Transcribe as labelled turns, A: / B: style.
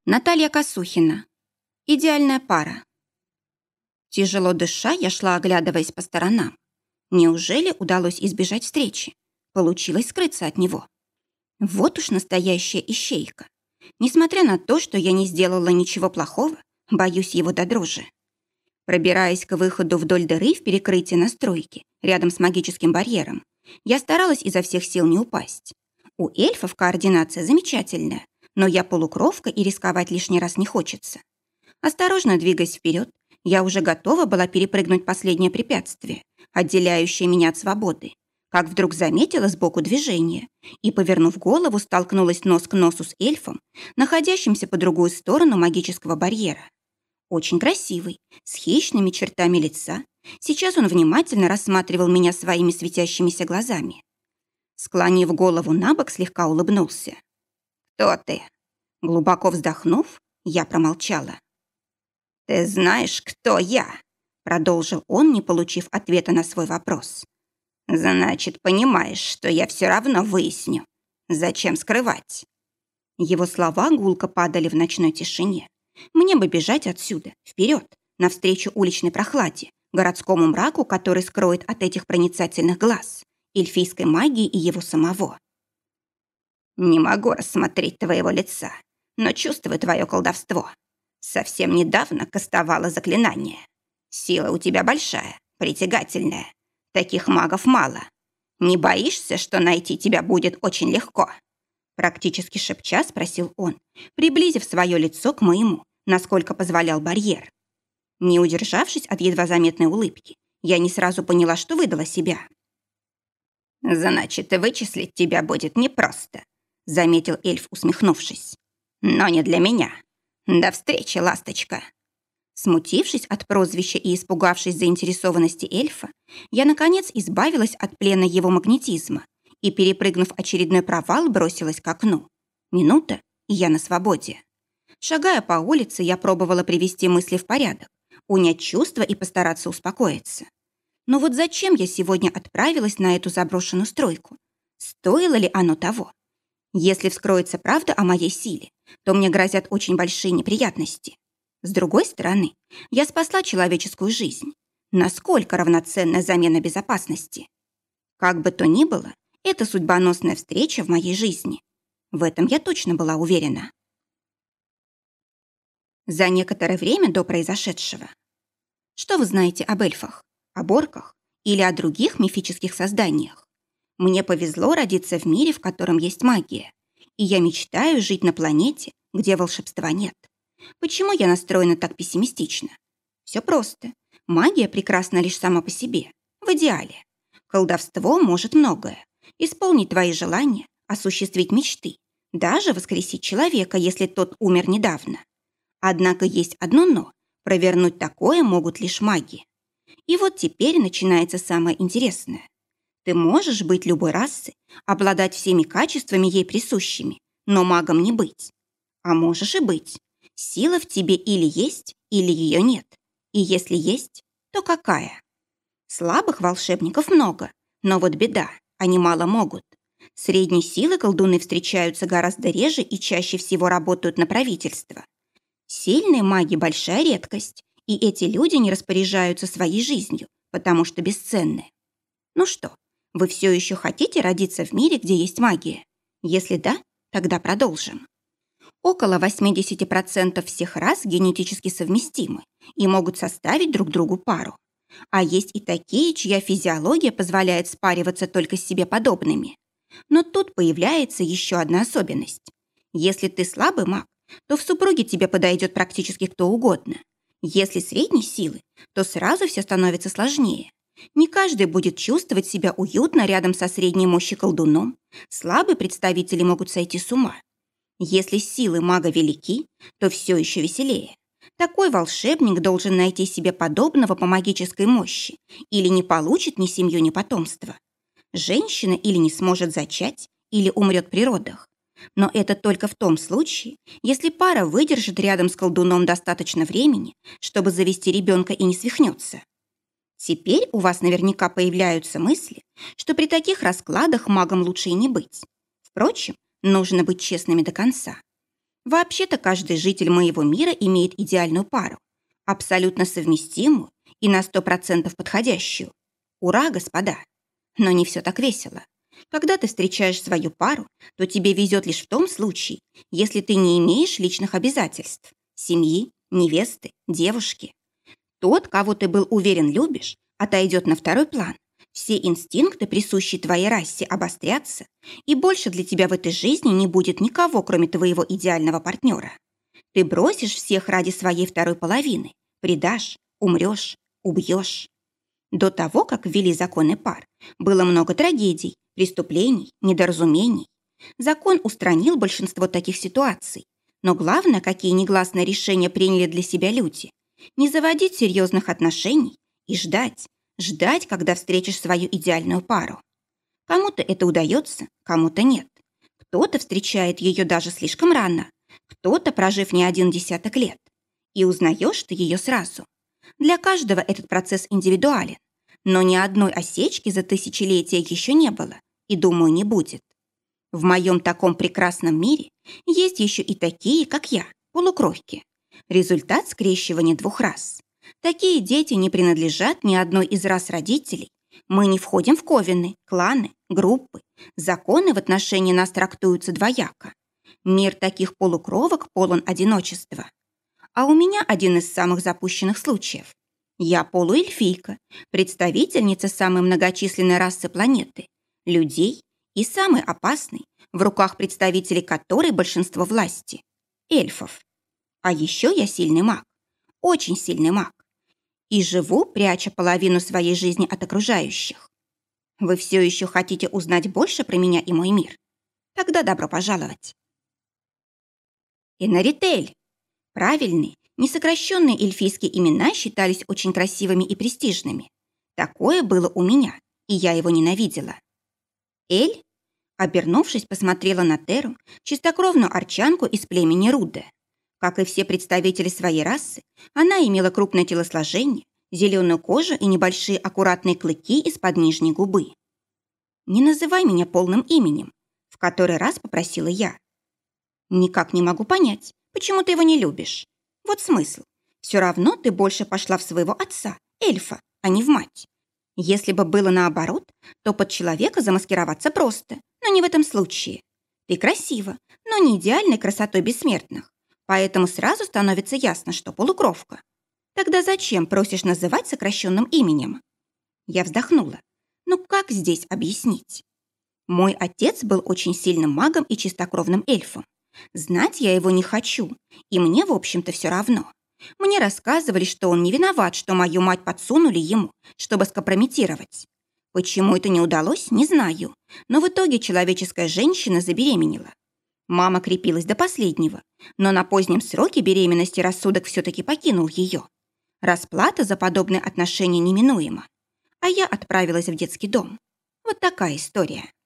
A: Наталья Косухина. Идеальная пара. Тяжело дыша, я шла, оглядываясь по сторонам. Неужели удалось избежать встречи? Получилось скрыться от него. Вот уж настоящая ищейка. Несмотря на то, что я не сделала ничего плохого, боюсь его до дрожи. Пробираясь к выходу вдоль дыры в перекрытии настройки, рядом с магическим барьером, я старалась изо всех сил не упасть. У эльфов координация замечательная, но я полукровка и рисковать лишний раз не хочется. Осторожно двигаясь вперед, я уже готова была перепрыгнуть последнее препятствие, отделяющее меня от свободы, как вдруг заметила сбоку движение и, повернув голову, столкнулась нос к носу с эльфом, находящимся по другую сторону магического барьера. Очень красивый, с хищными чертами лица. Сейчас он внимательно рассматривал меня своими светящимися глазами. Склонив голову набок, слегка улыбнулся. «Кто ты?» Глубоко вздохнув, я промолчала. «Ты знаешь, кто я?» Продолжил он, не получив ответа на свой вопрос. «Значит, понимаешь, что я все равно выясню. Зачем скрывать?» Его слова гулко падали в ночной тишине. Мне бы бежать отсюда, вперед, навстречу уличной прохладе, городскому мраку, который скроет от этих проницательных глаз, эльфийской магии и его самого. «Не могу рассмотреть твоего лица, но чувствую твое колдовство. Совсем недавно кастовала заклинание. Сила у тебя большая, притягательная. Таких магов мало. Не боишься, что найти тебя будет очень легко?» Практически шепча спросил он, приблизив свое лицо к моему, насколько позволял барьер. Не удержавшись от едва заметной улыбки, я не сразу поняла, что выдала себя. «Значит, вычислить тебя будет непросто», — заметил эльф, усмехнувшись. «Но не для меня. До встречи, ласточка». Смутившись от прозвища и испугавшись заинтересованности эльфа, я, наконец, избавилась от плена его магнетизма и, перепрыгнув очередной провал, бросилась к окну. Минута, и я на свободе. Шагая по улице, я пробовала привести мысли в порядок, унять чувства и постараться успокоиться. Но вот зачем я сегодня отправилась на эту заброшенную стройку? Стоило ли оно того? Если вскроется правда о моей силе, то мне грозят очень большие неприятности. С другой стороны, я спасла человеческую жизнь. Насколько равноценная замена безопасности? Как бы то ни было, это судьбоносная встреча в моей жизни. В этом я точно была уверена. За некоторое время до произошедшего. Что вы знаете об эльфах, об орках или о других мифических созданиях? Мне повезло родиться в мире, в котором есть магия, и я мечтаю жить на планете, где волшебства нет. Почему я настроена так пессимистично? Все просто. Магия прекрасна лишь сама по себе, в идеале. Колдовство может многое. Исполнить твои желания, осуществить мечты, даже воскресить человека, если тот умер недавно. Однако есть одно «но». Провернуть такое могут лишь маги. И вот теперь начинается самое интересное. Ты можешь быть любой расы, обладать всеми качествами ей присущими, но магом не быть. А можешь и быть. Сила в тебе или есть, или ее нет. И если есть, то какая? Слабых волшебников много, но вот беда, они мало могут. Средней силы колдуны встречаются гораздо реже и чаще всего работают на правительство. Сильные маги – большая редкость, и эти люди не распоряжаются своей жизнью, потому что бесценны. Ну что, вы все еще хотите родиться в мире, где есть магия? Если да, тогда продолжим. Около 80% всех рас генетически совместимы и могут составить друг другу пару. А есть и такие, чья физиология позволяет спариваться только с себе подобными. Но тут появляется еще одна особенность. Если ты слабый маг, то в супруге тебе подойдет практически кто угодно. Если средней силы, то сразу все становится сложнее. Не каждый будет чувствовать себя уютно рядом со средней мощи колдуном. Слабые представители могут сойти с ума. Если силы мага велики, то все еще веселее. Такой волшебник должен найти себе подобного по магической мощи или не получит ни семью, ни потомство. Женщина или не сможет зачать, или умрет при родах. Но это только в том случае, если пара выдержит рядом с колдуном достаточно времени, чтобы завести ребенка и не свихнется. Теперь у вас наверняка появляются мысли, что при таких раскладах магом лучше и не быть. Впрочем, нужно быть честными до конца. Вообще-то каждый житель моего мира имеет идеальную пару, абсолютно совместимую и на 100% подходящую. Ура, господа! Но не все так весело. Когда ты встречаешь свою пару, то тебе везет лишь в том случае, если ты не имеешь личных обязательств, семьи, невесты, девушки. Тот, кого ты был уверен любишь, отойдет на второй план. Все инстинкты, присущие твоей расе, обострятся, и больше для тебя в этой жизни не будет никого, кроме твоего идеального партнера. Ты бросишь всех ради своей второй половины, предашь, умрешь, убьешь. До того, как ввели законы пар, было много трагедий, преступлений, недоразумений. Закон устранил большинство таких ситуаций, но главное, какие негласные решения приняли для себя люди – не заводить серьезных отношений и ждать, когда встретишь свою идеальную пару. Кому-то это удается, кому-то нет. Кто-то встречает ее даже слишком рано, кто-то, прожив не один десяток лет. И узнаешь ты ее сразу. Для каждого этот процесс индивидуален, но ни одной осечки за тысячелетия еще не было, и, думаю, не будет. В моем таком прекрасном мире есть еще и такие, как я, полукровки. Результат скрещивания двух рас. Такие дети не принадлежат ни одной из рас родителей. Мы не входим в ковены, кланы, группы. Законы в отношении нас трактуются двояко. Мир таких полукровок полон одиночества. А у меня один из самых запущенных случаев. Я полуэльфийка, представительница самой многочисленной расы планеты, людей и самой опасной, в руках представителей которой большинство власти – эльфов. А еще я сильный маг, очень сильный маг. И живу, пряча половину своей жизни от окружающих. Вы все еще хотите узнать больше про меня и мой мир? Тогда добро пожаловать. Энаритель. Правильные, несокращенные эльфийские имена считались очень красивыми и престижными. Такое было у меня, и я его ненавидела. Эль, обернувшись, посмотрела на Теру, чистокровную арчанку из племени Руде. Как и все представители своей расы, она имела крупное телосложение, зеленую кожу и небольшие аккуратные клыки из-под нижней губы. «Не называй меня полным именем», — в который раз попросила я. «Никак не могу понять, почему ты его не любишь. Вот смысл. Все равно ты больше пошла в своего отца, эльфа, а не в мать. Если бы было наоборот, то под человека замаскироваться просто, но не в этом случае. Ты красива, но не идеальной красотой бессмертных. Поэтому сразу становится ясно, что полукровка. Тогда зачем просишь называть сокращенным именем?» Я вздохнула. Ну как здесь объяснить? Мой отец был очень сильным магом и чистокровным эльфом. Знать я его не хочу, и мне, в общем-то, все равно. Мне рассказывали, что он не виноват, что мою мать подсунули ему, чтобы скомпрометировать. Почему это не удалось, не знаю, но в итоге человеческая женщина забеременела. Мама крепилась до последнего, но на позднем сроке беременности рассудок все-таки покинул ее. Расплата за подобное отношение неминуема. А я отправилась в детский дом. Вот такая история.